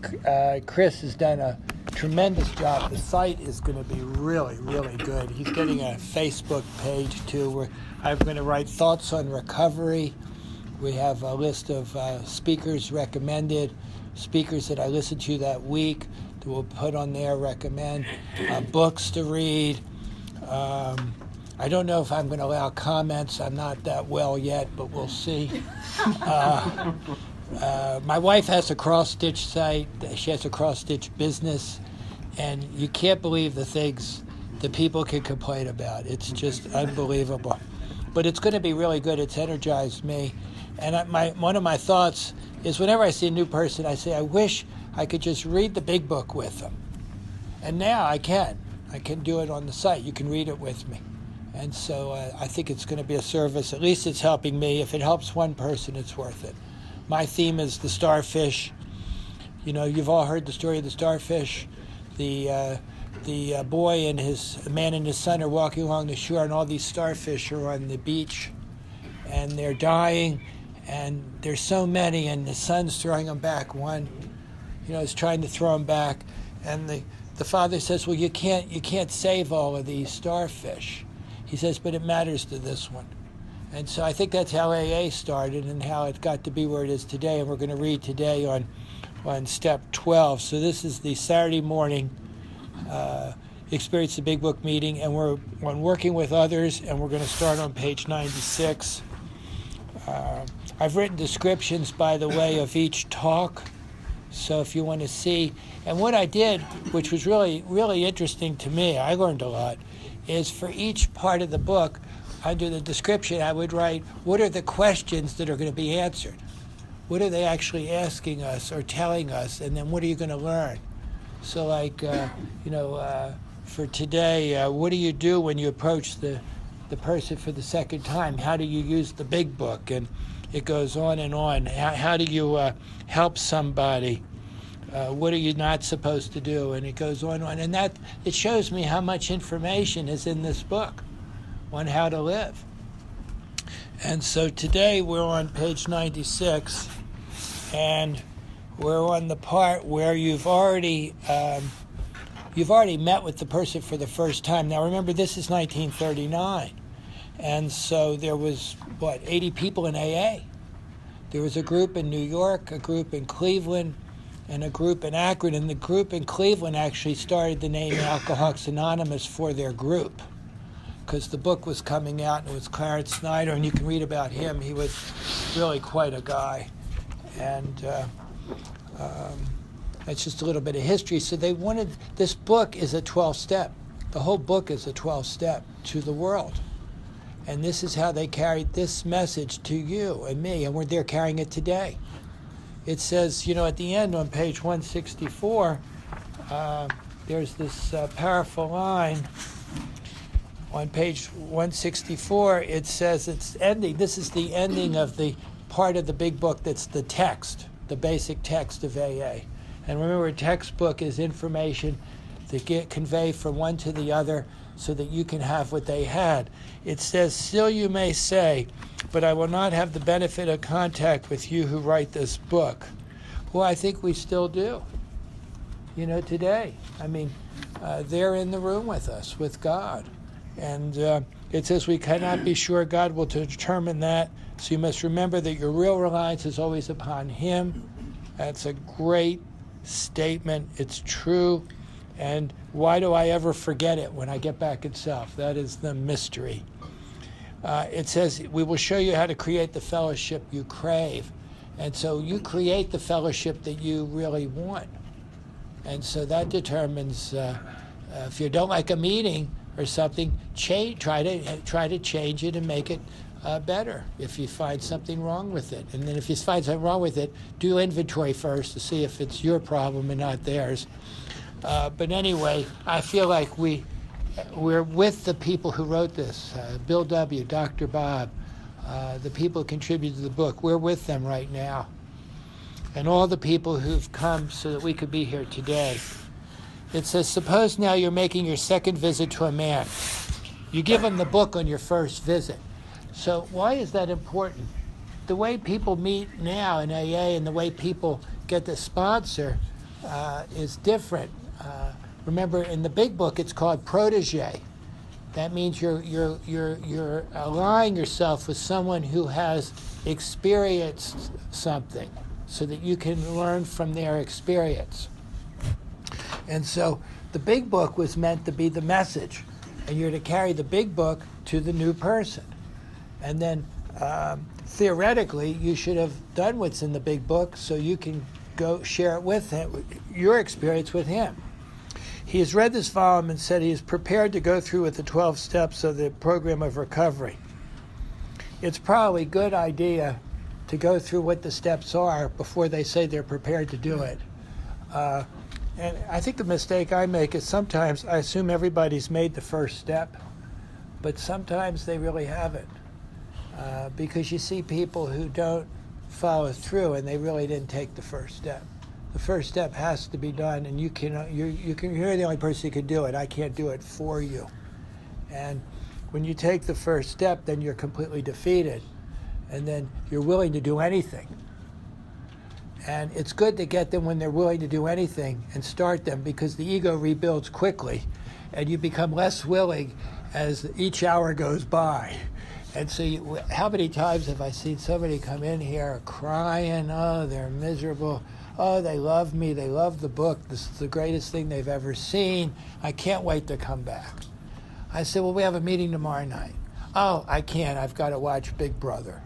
Chris has done a tremendous job. The site is going to be really, really good. He's getting a Facebook page too, where I'm going to write thoughts on recovery. We have a list of speakers recommended, speakers that I listened to that week that we'll put on there, recommend, books to read. I don't know if I'm going to allow comments. I'm not that well yet, but we'll see. My wife has a cross-stitch site. She has a cross-stitch business, and you can't believe the things that people can complain about. It's just unbelievable. But it's going to be really good. It's energized me. And one of my thoughts is whenever I see a new person, I say, I wish I could just read the big book with them. And now I can. I can do it on the site. You can read it with me. And so I think it's going to be a service. At least it's helping me. If it helps one person, it's worth it. My theme is the starfish. You know, you've all heard the story of the starfish. The boy and the man and his son are walking along the shore, and all these starfish are on the beach, and they're dying, and there's so many, and the son's throwing them back. One, is trying to throw them back, and the father says, well, you can't save all of these starfish. He says, but it matters to this one. And so I think that's how AA started and how it got to be where it is today. And we're going to read today on step 12. So this is the Saturday morning Experience the Big Book meeting, and we're on working with others, and we're going to start on page 96. I've written descriptions, by the way, of each talk. So if you want to see, and what I did, which was really, really interesting to me, I learned a lot, is for each part of the book, under the description, I would write, what are the questions that are going to be answered? What are they actually asking us or telling us? And then what are you going to learn? So like, for today, what do you do when you approach the person for the second time? How do you use the big book? And it goes on and on. How do you help somebody? What are you not supposed to do? And it goes on and on. And it shows me how much information is in this book on how to live. And so today we're on page 96, and we're on the part where you've already met with the person for the first time. Now remember, this is 1939, and so there was 80 people in AA. There was a group in New York, a group in Cleveland, and a group in Akron. And the group in Cleveland actually started the name Alcoholics Anonymous for their group, because the book was coming out, and it was Clarence Snyder, and you can read about him. He was really quite a guy. And that's just a little bit of history. So they wanted, this book is a 12-step. The whole book is a 12-step to the world. And this is how they carried this message to you and me, and they're carrying it today. It says, at the end on page 164, there's this powerful line. On page 164, it says it's ending. This is the ending of the part of the big book that's the text, the basic text of AA. And remember, a textbook is information that get conveyed from one to the other so that you can have what they had. It says, still you may say, but I will not have the benefit of contact with you who write this book. Well, I think we still do, today. I mean, they're in the room with us, with God. And it says we cannot be sure God will determine that, so you must remember that your real reliance is always upon Him. That's a great statement. It's true. And why do I ever forget it when I get back in self? That is the mystery. It says, we will show you how to create the fellowship you crave. And so you create the fellowship that you really want. And so that determines, if you don't like a meeting or something, try to change it and make it better if you find something wrong with it. And then if you find something wrong with it, do inventory first to see if it's your problem and not theirs. But anyway, I feel like we're with the people who wrote this, Bill W., Dr. Bob, the people who contributed to the book. We're with them right now. And all the people who've come so that we could be here today. It says, suppose now you're making your second visit to a man. You give him the book on your first visit. So why is that important? The way people meet now in AA and the way people get the sponsor, is different. Remember, in the big book, it's called protege. That means you're aligning yourself with someone who has experienced something, so that you can learn from their experience. And so, the big book was meant to be the message, and you're to carry the big book to the new person. And then, theoretically, you should have done what's in the big book, so you can go share it with him, your experience with him. He has read this volume and said he is prepared to go through with the 12 steps of the program of recovery. It's probably a good idea to go through what the steps are before they say they're prepared to do it. And I think the mistake I make is sometimes I assume everybody's made the first step, but sometimes they really haven't. Because you see people who don't follow through and they really didn't take the first step. The first step has to be done, and you're the only person who can do it. I can't do it for you. And when you take the first step, then you're completely defeated, and then you're willing to do anything. And it's good to get them when they're willing to do anything and start them, because the ego rebuilds quickly, and you become less willing as each hour goes by. And so how many times have I seen somebody come in here crying, oh, they're miserable, oh, they love me, they love the book, this is the greatest thing they've ever seen, I can't wait to come back. I said, well, we have a meeting tomorrow night. Oh, I can't, I've got to watch Big Brother.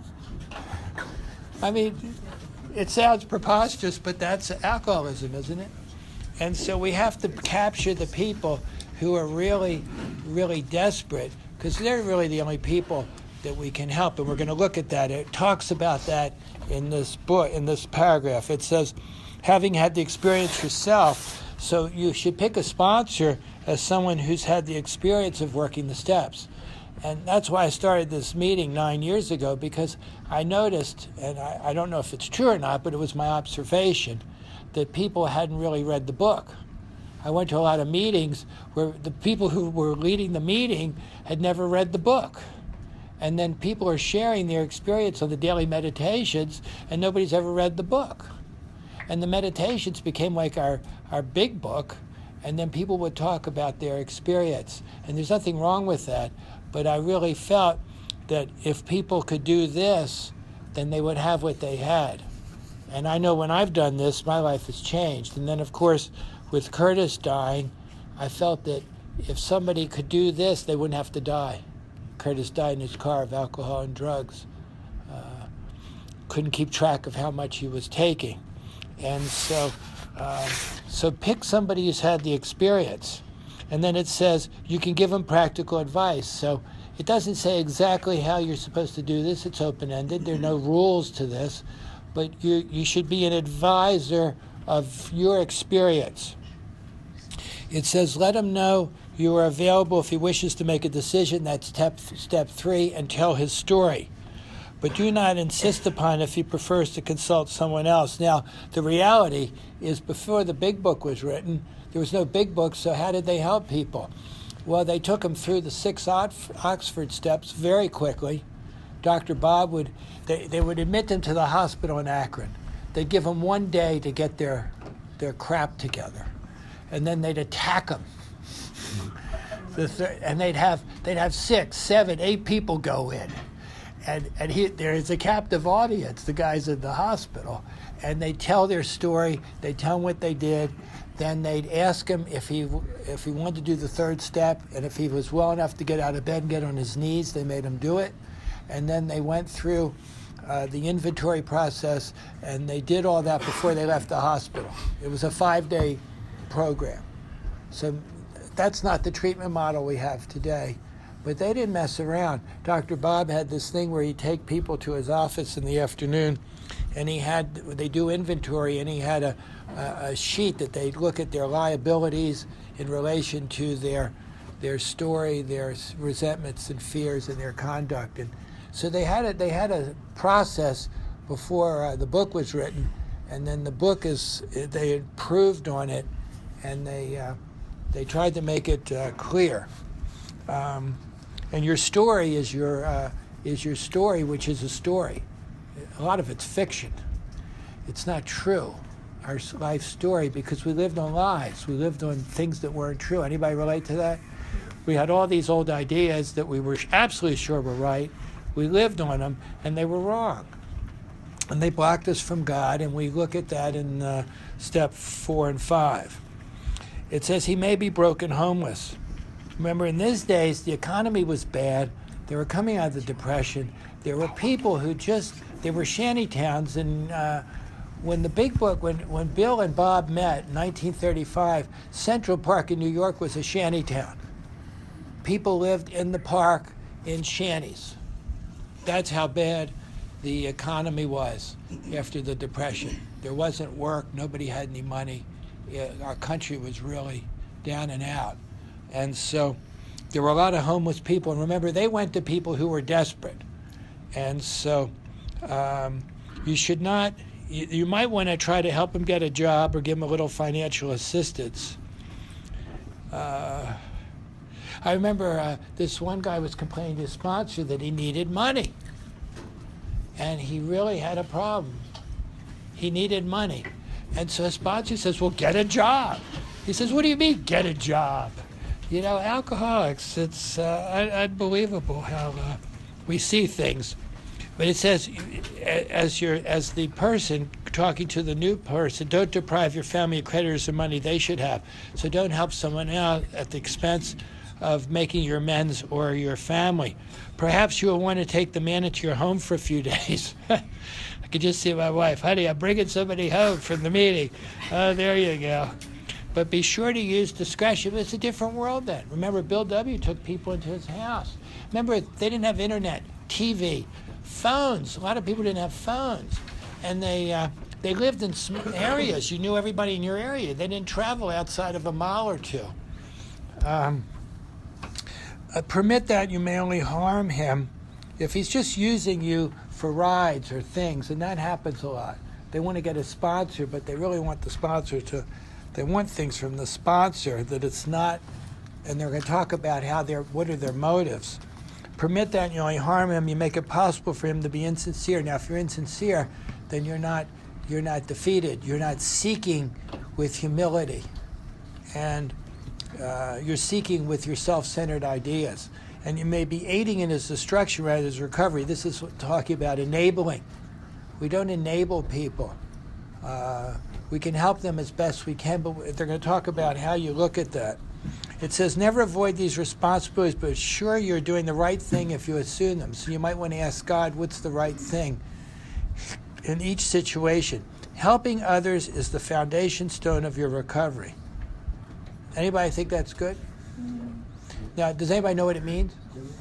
I mean, it sounds preposterous, but that's alcoholism, isn't it? And so we have to capture the people who are really, really desperate, because they're really the only people that we can help, and we're going to look at that. It talks about that in this book, in this paragraph. It says, having had the experience yourself, so you should pick a sponsor as someone who's had the experience of working the steps. And that's why I started this meeting 9 years ago, because I noticed, and I don't know if it's true or not, but it was my observation, that people hadn't really read the book. I went to a lot of meetings where the people who were leading the meeting had never read the book. And then people are sharing their experience on the daily meditations, and nobody's ever read the book. And the meditations became like our big book, and then people would talk about their experience. And there's nothing wrong with that, but I really felt that if people could do this, then they would have what they had. And I know when I've done this, my life has changed. And then, of course, with Curtis dying, I felt that if somebody could do this, they wouldn't have to die. Curtis died in his car of alcohol and drugs. Couldn't keep track of how much he was taking. And so pick somebody who's had the experience. And then it says you can give them practical advice. So it doesn't say exactly how you're supposed to do this. It's open-ended. There are no rules to this. But you should be an advisor of your experience. It says, let him know you are available if he wishes to make a decision. That's step 3, and tell his story. But do not insist upon if he prefers to consult someone else. Now, the reality is before the big book was written, there was no big book, so how did they help people? Well, they took them through the 6 Oxford steps very quickly. Dr. Bob they would admit them to the hospital in Akron. They'd give them 1 day to get their crap together. And then they'd attack them. And they'd have 6, 7, 8 people go in. And there is a captive audience, the guys in the hospital. And they tell their story, they tell them what they did. Then they'd ask him if he wanted to do the 3rd step, and if he was well enough to get out of bed and get on his knees, they made him do it. And then they went through the inventory process, and they did all that before they left the hospital. It was a 5-day program. So that's not the treatment model we have today. But they didn't mess around. Dr. Bob had this thing where he'd take people to his office in the afternoon, and they do inventory, and he had a sheet that they'd look at their liabilities in relation to their story, their resentments and fears, and their conduct. And so they had a process before the book was written, and then the book they improved on it, and they tried to make it clear. And your story is your story, which is a story. A lot of it's fiction. It's not true. our life story because we lived on lies. We lived on things that weren't true. Anybody relate to that? We had all these old ideas that we were absolutely sure were right. We lived on them, and they were wrong. And they blocked us from God, and we look at that in step 4 and 5. It says he may be broken homeless. Remember, in these days, the economy was bad. They were coming out of the Depression. There were people who they were shanty towns. And when the big book, when Bill and Bob met in 1935, Central Park in New York was a shanty town. People lived in the park in shanties. That's how bad the economy was after the Depression. There wasn't work. Nobody had any money. Our country was really down and out. And so there were a lot of homeless people. And remember, they went to people who were desperate. And so you should not, you might want to try to help them get a job or give them a little financial assistance. I remember this one guy was complaining to his sponsor that he needed money. And he really had a problem. He needed money. And so his sponsor says, well, get a job. He says, what do you mean, get a job? You know, alcoholics, it's unbelievable how we see things. But it says, as the person talking to the new person, don't deprive your family of creditors of money they should have. So don't help someone out at the expense of making your amends or your family. Perhaps you'll want to take the man into your home for a few days. I could just see my wife, honey, I'm bringing somebody home from the meeting. Oh, there you go. But be sure to use discretion. It's a different world then. Remember, Bill W. took people into his house. Remember, they didn't have internet, TV, phones. A lot of people didn't have phones. And they lived in areas. You knew everybody in your area. They didn't travel outside of a mile or two. Permit that you may only harm him if he's just using you for rides or things, and that happens a lot. They want to get a sponsor, but they really want the sponsor to, they want things from the sponsor that it's not, and they're going to talk about what are their motives. Permit that you only harm him, you make it possible for him to be insincere. Now, if you're insincere, then you're not defeated. You're not seeking with humility. And you're seeking with your self-centered ideas. And you may be aiding in his destruction rather than his recovery. This is talking about enabling. We don't enable people. We can help them as best we can, but they're going to talk about how you look at that. It says, never avoid these responsibilities, but sure you're doing the right thing if you assume them. So you might want to ask God, what's the right thing in each situation? Helping others is the foundation stone of your recovery. Anybody think that's good? Now, does anybody know what it means?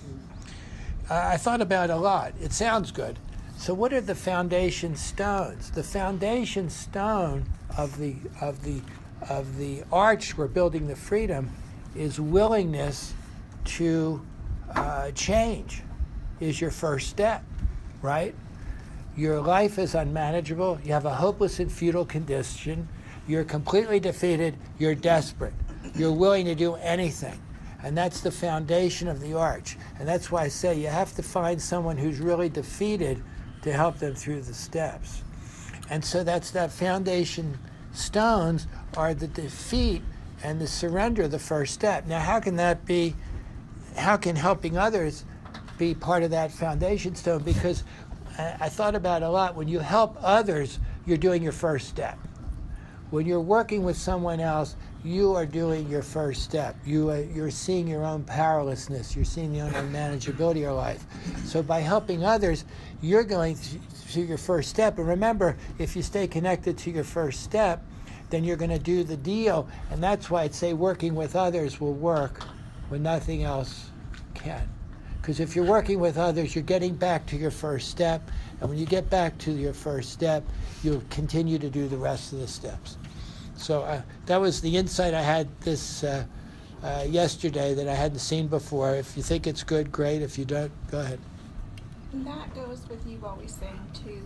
I thought about it a lot. It sounds good. So what are the foundation stones? The foundation stone of the arch we're building the freedom is willingness to change is your first step, right? Your life is unmanageable. You have a hopeless and futile condition. You're completely defeated. You're desperate. You're willing to do anything. And that's the foundation of the arch. And that's why I say you have to find someone who's really defeated to help them through the steps. And so that's that foundation stones are the defeat and the surrender the first step. Now, how can helping others be part of that foundation stone? Because I thought about it a lot. When you help others, you're doing your first step. When you're working with someone else, you are doing your first step. You're seeing your own powerlessness. You're seeing the own unmanageability of your life. So by helping others, you're going through your first step. And remember, if you stay connected to your first step, then you're going to do the deal. And that's why I'd say working with others will work when nothing else can. Because if you're working with others, you're getting back to your first step. And when you get back to your first step, you'll continue to do the rest of the steps. So that was the insight I had this yesterday that I hadn't seen before. If you think it's good, great. If you don't, go ahead. And that goes with you always saying to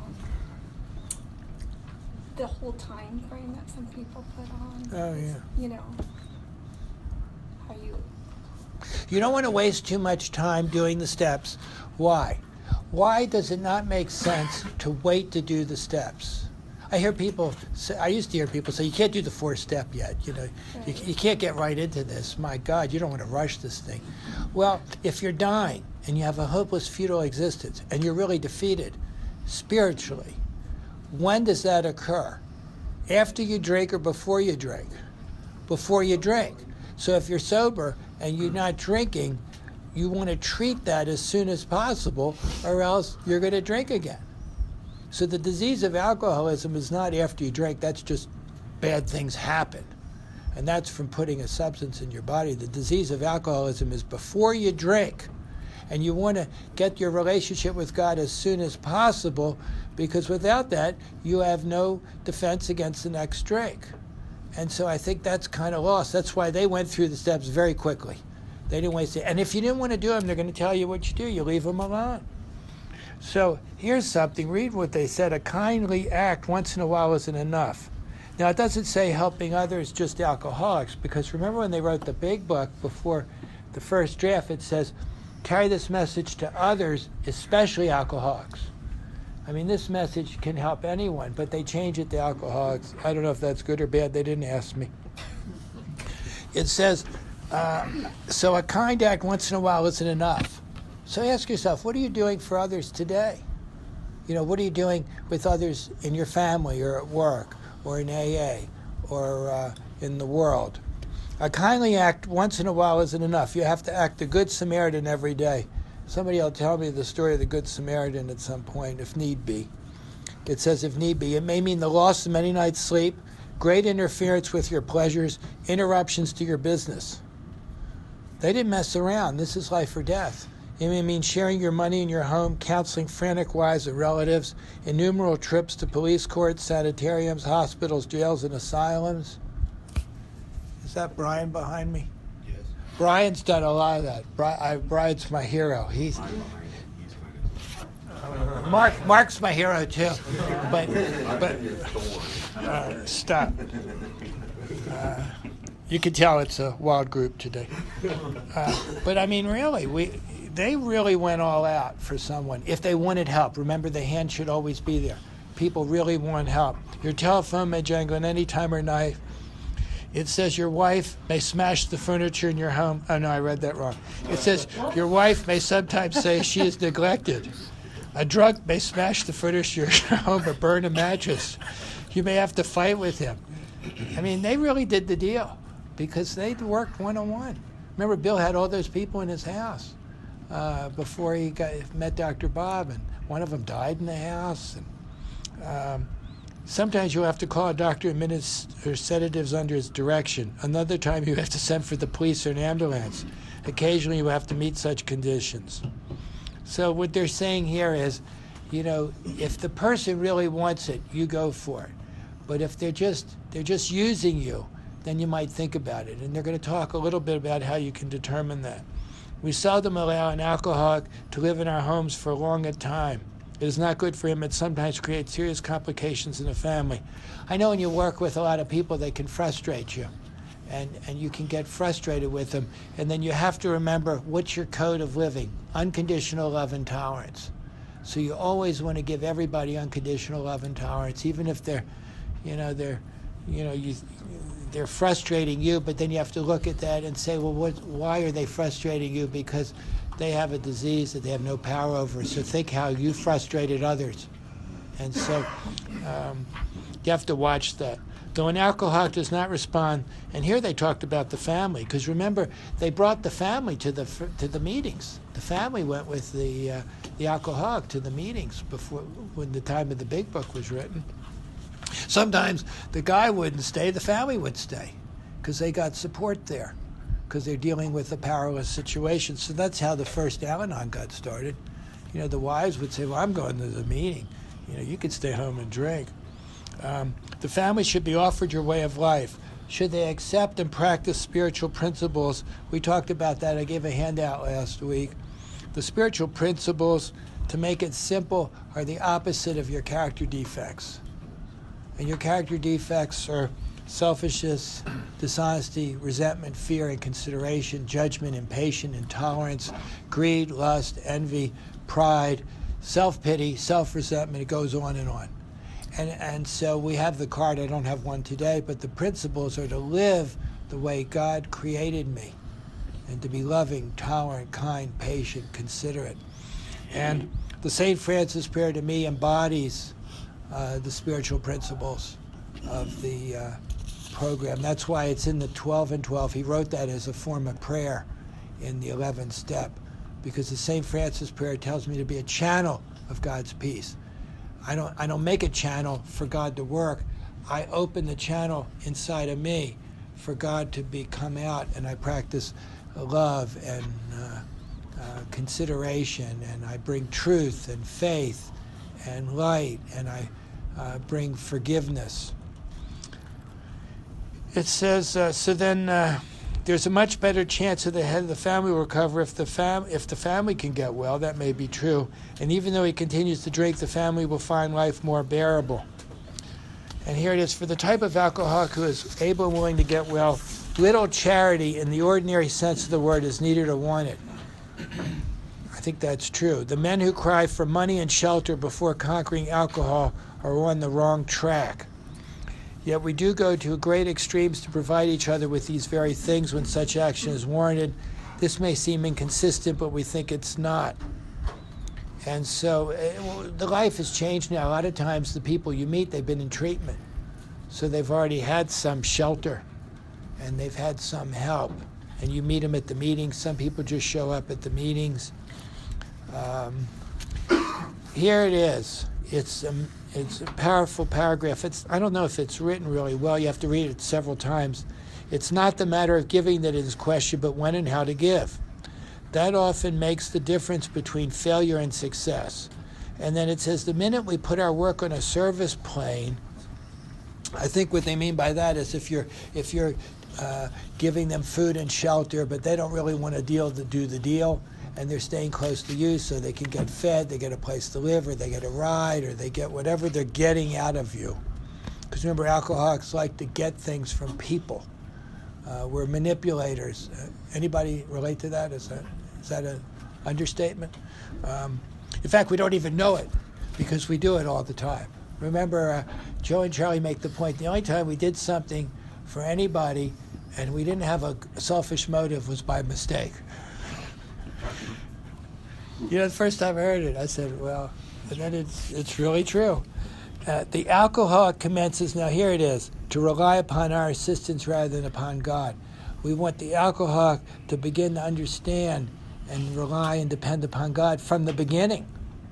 the whole time frame that some people put on. Oh, yeah. You know, how you don't want to waste too much time doing the steps. Why? Why does it not make sense to wait to do the steps? I hear people say, I used to hear people say, you can't do the 4th step yet. You can't get right into this. My God, you don't want to rush this thing. Well, if you're dying and you have a hopeless, futile existence and you're really defeated spiritually, when does that occur? After you drink or before you drink? Before you drink. So if you're sober and you're not drinking, you want to treat that as soon as possible, or else you're going to drink again. So the disease of alcoholism is not after you drink. That's just bad things happen. And that's from putting a substance in your body. The disease of alcoholism is before you drink. And you want to get your relationship with God as soon as possible, because without that, you have no defense against the next drink. And so I think that's kind of lost. That's why they went through the steps very quickly. They didn't waste it. And if you didn't want to do them, they're going to tell you what you do. You leave them alone. So here's something. Read what they said. A kindly act once in a while isn't enough. Now, it doesn't say helping others, just alcoholics, because remember when they wrote the big book before the first draft, it says, carry this message to others, especially alcoholics. I mean, this message can help anyone, but they change it to alcoholics. I don't know if that's good or bad. They didn't ask me. It says, so a kind act once in a while isn't enough. So ask yourself, what are you doing for others today? What are you doing with others in your family or at work or in AA or in the world? A kindly act once in a while isn't enough. You have to act the Good Samaritan every day. Somebody will tell me the story of the Good Samaritan at some point, if need be. It says, if need be. It may mean the loss of many nights' sleep, great interference with your pleasures, interruptions to your business. They didn't mess around. This is life or death. It may mean sharing your money in your home, counseling frantic wives and relatives, innumerable trips to police courts, sanitariums, hospitals, jails, and asylums. Is that Brian behind me? Yes. Brian's done a lot of that. Brian's my hero. Mark's my hero too. But stop. You can tell it's a wild group today. But I mean, really, they really went all out for someone. If they wanted help, remember the hand should always be there. People really want help. Your telephone may jangle at any time or night. It says your wife may smash the furniture in your home. Oh, no, I read that wrong. It says your wife may sometimes say she is neglected. A drunk may smash the furniture in your home or burn a mattress. You may have to fight with him. I mean, they really did the deal because they worked one-on-one. Remember, Bill had all those people in his house before he met Dr. Bob, and one of them died in the house. And sometimes you'll have to call a doctor and administer sedatives under his direction. Another time you have to send for the police or an ambulance. Occasionally you have to meet such conditions. So what they're saying here is, if the person really wants it, you go for it. But if they're just using you, then you might think about it. And they're going to talk a little bit about how you can determine that. We seldom allow an alcoholic to live in our homes for a long time. It is not good for him. It sometimes creates serious complications in the family. I know when you work with a lot of people, they can frustrate you. And you can get frustrated with them. And then you have to remember, what's your code of living? Unconditional love and tolerance. So you always want to give everybody unconditional love and tolerance, even if they're frustrating you, but then you have to look at that and say, well, why are they frustrating you? Because they have a disease that they have no power over. So think how you frustrated others. And so you have to watch that. Though an alcoholic does not respond, and here they talked about the family, because remember, they brought the family to the meetings. The family went with the alcoholic to the meetings when the time of the big book was written. Sometimes the guy wouldn't stay, the family would stay, because they got support there, because they're dealing with a powerless situation. So that's how the first Al-Anon got started. The wives would say, well, I'm going to the meeting. You could stay home and drink. The family should be offered your way of life. Should they accept and practice spiritual principles? We talked about that. I gave a handout last week. The spiritual principles, to make it simple, are the opposite of your character defects. And your character defects are selfishness, dishonesty, resentment, fear, inconsideration, judgment, impatience, intolerance, greed, lust, envy, pride, self-pity, self-resentment. It goes on and on. And so we have the card. I don't have one today, but the principles are to live the way God created me, and to be loving, tolerant, kind, patient, considerate. And the St. Francis prayer to me embodies the spiritual principles of the program. That's why it's in the 12 and 12. He wrote that as a form of prayer in the 11th step, because the St. Francis prayer tells me to be a channel of God's peace. I don't make a channel for God to work. I open the channel inside of me for God to come out, and I practice love and consideration, and I bring truth and faith and light, and I bring forgiveness. It says, so then there's a much better chance of the head of the family will recover if the family can get well. That may be true. And even though he continues to drink, the family will find life more bearable. And here it is. For the type of alcoholic who is able and willing to get well, little charity in the ordinary sense of the word is needed or wanted. I think that's true. The men who cry for money and shelter before conquering alcohol are on the wrong track. Yet we do go to great extremes to provide each other with these very things when such action is warranted. This may seem inconsistent, but we think it's not. And so the life has changed now. A lot of times the people you meet, they've been in treatment. So they've already had some shelter, and they've had some help. And you meet them at the meetings. Some people just show up at the meetings. Here it is. It's a powerful paragraph. I don't know if it's written really well. You have to read it several times. It's not the matter of giving that is questioned, but when and how to give. That often makes the difference between failure and success. And then it says, the minute we put our work on a service plane, I think what they mean by that is if you're giving them food and shelter, but they don't really want to do the deal, and they're staying close to you so they can get fed, they get a place to live, or they get a ride, or they get whatever they're getting out of you. Because remember, alcoholics like to get things from people. We're manipulators. Anybody relate to that? Is that an understatement? In fact, we don't even know it because we do it all the time. Remember, Joe and Charlie make the point, the only time we did something for anybody and we didn't have a selfish motive was by mistake. You know, the first time I heard it, I said, well, and then it's really true. The alcoholic commences, now here it is, to rely upon our assistance rather than upon God. We want the alcoholic to begin to understand and rely and depend upon God from the beginning.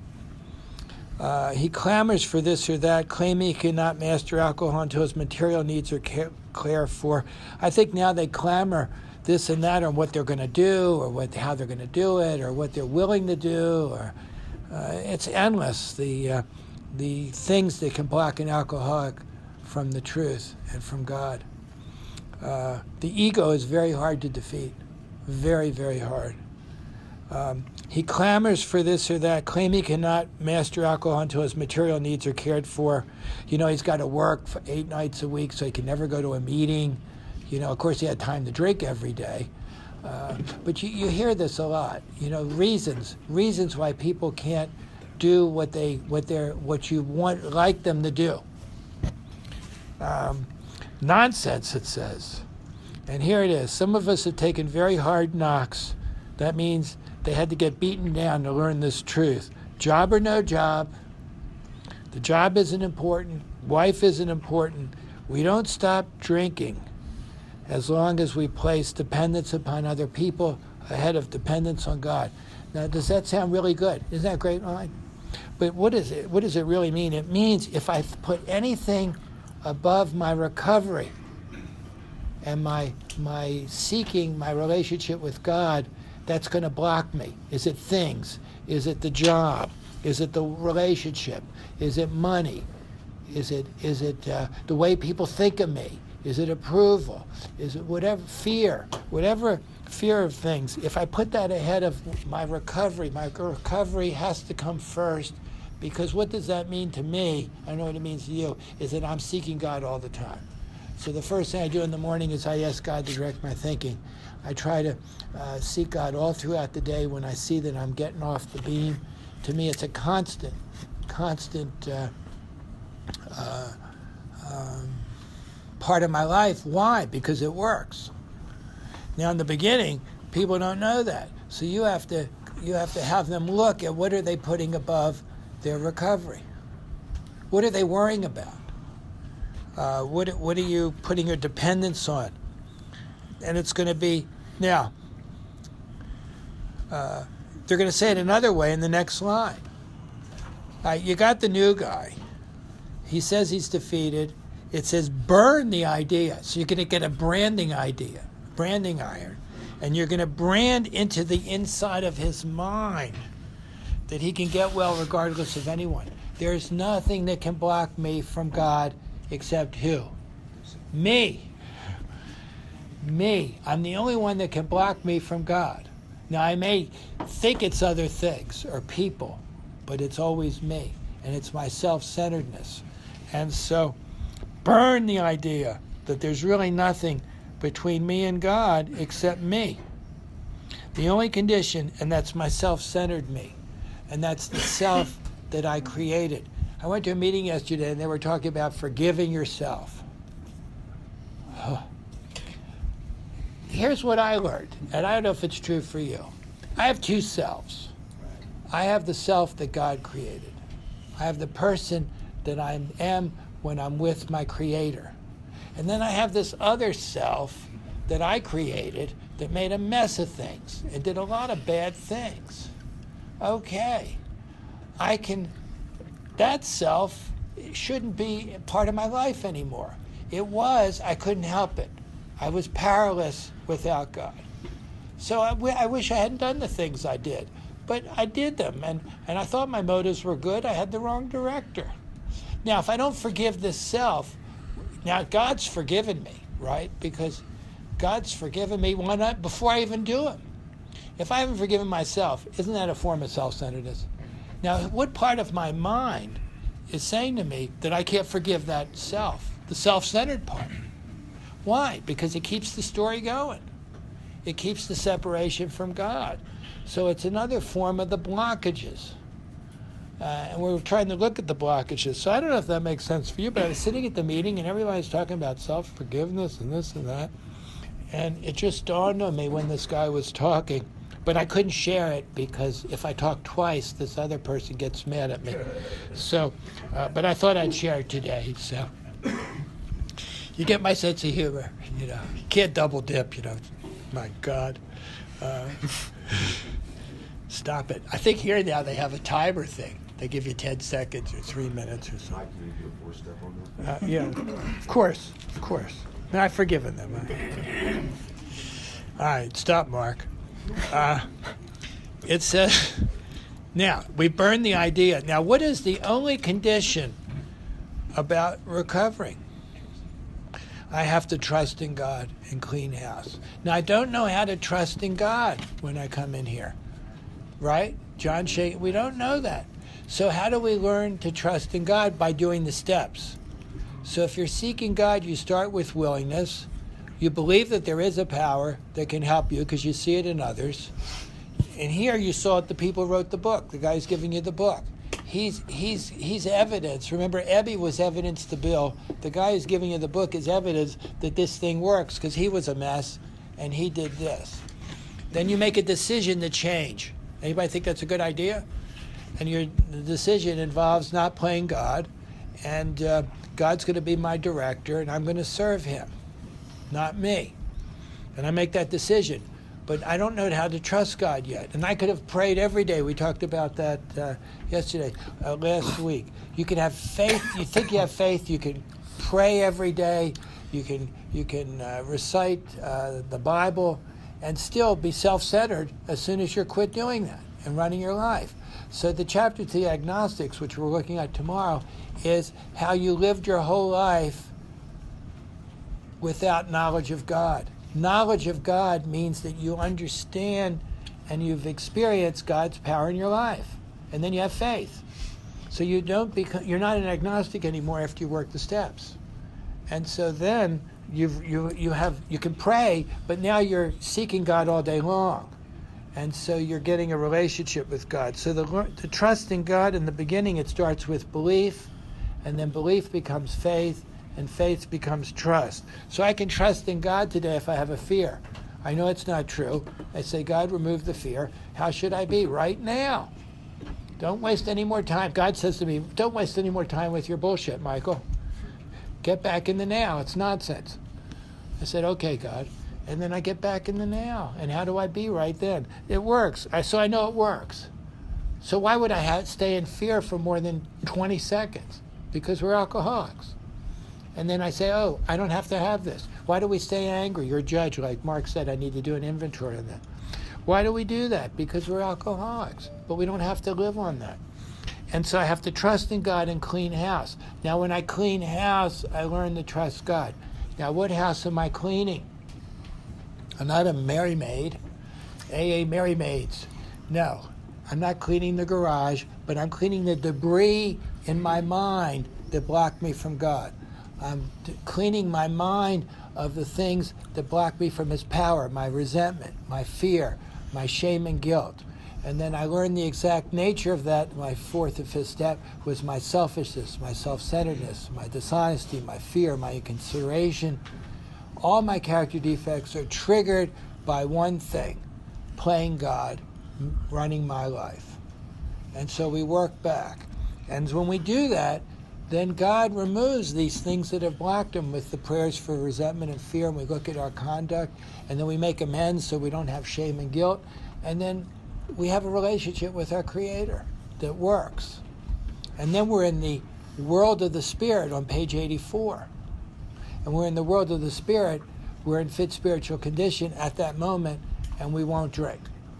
He clamors for this or that, claiming he cannot master alcohol until his material needs are cared for. I think now they clamor this and that on what they're going to do, or how they're going to do it, or what they're willing to do. Or it's endless, the things that can block an alcoholic from the truth and from God. The ego is very hard to defeat, very, very hard. He clamors for this or that, claiming he cannot master alcohol until his material needs are cared for. You know, he's got to work for 8 nights a week, so he can never go to a meeting. You know, of course, he had time to drink every day. But you hear this a lot. You know, reasons why people can't do what you like them to do. Nonsense, it says. And here it is. Some of us have taken very hard knocks. That means they had to get beaten down to learn this truth. Job or no job, the job isn't important, wife isn't important. We don't stop drinking as long as we place dependence upon other people ahead of dependence on God. Now, does that sound really good? Isn't that a great line? But what is it? What does it really mean? It means if I put anything above my recovery and my seeking my relationship with God, that's going to block me. Is it things? Is it the job? Is it the relationship? Is it money? Is it the way people think of me? Is it approval? Is it whatever fear of things? If I put that ahead of my recovery has to come first, because what does that mean to me? I know what it means to you, is that I'm seeking God all the time. So the first thing I do in the morning is I ask God to direct my thinking. I try to seek God all throughout the day when I see that I'm getting off the beam. To me, it's a constant part of my life. Why? Because it works. Now, in the beginning, people don't know that, so you have to have them look at what are they putting above their recovery. What are they worrying about? What are you putting your dependence on? And it's going to be now. They're going to say it another way in the next line. You got the new guy. He says he's defeated. It says burn the idea. So you're going to get a branding idea, branding iron. And you're going to brand into the inside of his mind that he can get well regardless of anyone. There's nothing that can block me from God except who? Me. Me. I'm the only one that can block me from God. Now, I may think it's other things or people, but it's always me. And it's my self-centeredness. And so, burn the idea that there's really nothing between me and God except me. The only condition, and that's my self-centered me. And that's the self that I created. I went to a meeting yesterday and they were talking about forgiving yourself. Here's what I learned, and I don't know if it's true for you. I have two selves. I have the self that God created. I have the person that I am when I'm with my Creator. And then I have this other self that I created that made a mess of things and did a lot of bad things. Okay, that self shouldn't be part of my life anymore. It was, I couldn't help it. I was powerless without God. So I wish I hadn't done the things I did. But I did them, and I thought my motives were good. I had the wrong director. Now, if I don't forgive this self, now God's forgiven me, right? Because God's forgiven me before I even do them. If I haven't forgiven myself, isn't that a form of self-centeredness? Now, what part of my mind is saying to me that I can't forgive that self, the self-centered part? Why? Because it keeps the story going. It keeps the separation from God. So it's another form of the blockages. And we're trying to look at the blockages. So I don't know if that makes sense for you, but I was sitting at the meeting and everybody's talking about self-forgiveness and this and that. And it just dawned on me when this guy was talking, but I couldn't share it because if I talk twice, this other person gets mad at me. So, but I thought I'd share it today. So you get my sense of humor, you know. You can't double dip, you know. My God. Stop it. I think here now they have a timer thing. They give you 10 seconds or 3 minutes or something. Can you do a 4-step on that? Yeah, of course. And I've forgiven them. All right, stop, Mark. It says, now, we burn the idea. Now, what is the only condition about recovering? I have to trust in God and clean house. Now, I don't know how to trust in God when I come in here, right? John Shea, we don't know that. So how do we learn to trust in God? By doing the steps. So if you're seeking God, you start with willingness. You believe that there is a power that can help you because you see it in others. And here you saw it, the people who wrote the book. The guy's giving you the book. He's evidence. Remember, Ebby was evidence to Bill. The guy who's giving you the book is evidence that this thing works because he was a mess and he did this. Then you make a decision to change. Anybody think that's a good idea? And the decision involves not playing God, and God's going to be my director, and I'm going to serve him, not me. And I make that decision. But I don't know how to trust God yet. And I could have prayed every day. We talked about that last week. You can have faith. You think you have faith. You can pray every day. You can recite the Bible and still be self-centered as soon as you quit doing that and running your life. So the chapter to the agnostics, which we're looking at tomorrow, is how you lived your whole life without knowledge of God. Knowledge of God means that you understand and you've experienced God's power in your life. And then you have faith. So you're not an agnostic anymore after you work the steps. And so then you can pray, but now you're seeking God all day long. And so you're getting a relationship with God. So the trust in God in the beginning, it starts with belief, And then belief becomes faith, and faith becomes trust. So I can trust in God today if I have a fear. I know it's not true. I say, God, remove the fear. How should I be? Right now. Don't waste any more time. God says to me, don't waste any more time with your bullshit, Michael. Get back in the now. It's nonsense. I said, okay, God. And then I get back in the now. And how do I be right then? It works. So I know it works. So why would I stay in fear for more than 20 seconds? Because we're alcoholics. And then I say, oh, I don't have to have this. Why do we stay angry? You're a judge, like Mark said, I need to do an inventory on that. Why do we do that? Because we're alcoholics. But we don't have to live on that. And so I have to trust in God and clean house. Now, when I clean house, I learn to trust God. Now, what house am I cleaning? I'm not a Mary Maid, AA Mary Maids. No, I'm not cleaning the garage, but I'm cleaning the debris in my mind that blocked me from God. I'm cleaning my mind of the things that block me from His power, my resentment, my fear, my shame and guilt. And then I learned the exact nature of that. My fourth and fifth step was my selfishness, my self-centeredness, my dishonesty, my fear, my inconsideration. All my character defects are triggered by one thing, playing God, running my life. And so we work back. And when we do that, then God removes these things that have blocked Him with the prayers for resentment and fear, and we look at our conduct, and then we make amends so we don't have shame and guilt, and then we have a relationship with our Creator that works. And then we're in the world of the Spirit on page 84. And we're in the world of the Spirit, we're in fit spiritual condition at that moment, and we won't drink.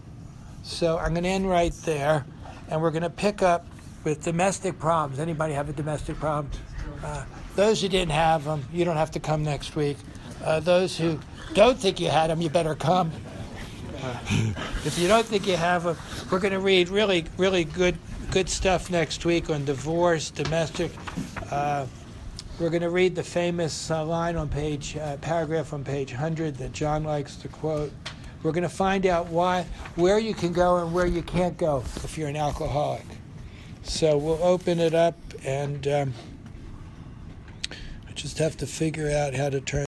So I'm going to end right there, and we're going to pick up with domestic problems. Anybody have a domestic problem? Those who didn't have them, you don't have to come next week. Those who don't think you had them, you better come. If you don't think you have them, we're going to read really, really good stuff next week on divorce, domestic. We're going to read the famous line on paragraph on page 100 that John likes to quote. We're going to find out where you can go and where you can't go if you're an alcoholic. So we'll open it up, and I just have to figure out how to turn